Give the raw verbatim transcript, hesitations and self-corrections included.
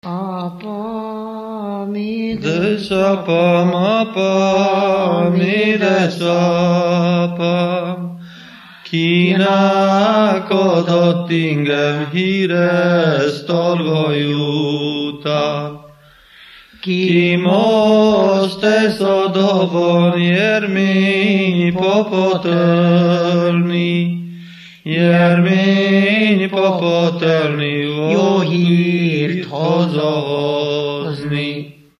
Apa mi desapam, apa mi desapam, kínálkodott ingem híres tolvajúta. Ki most ez a dobon jermény popotölni, jermény popotölni, jó hírt hazahozni.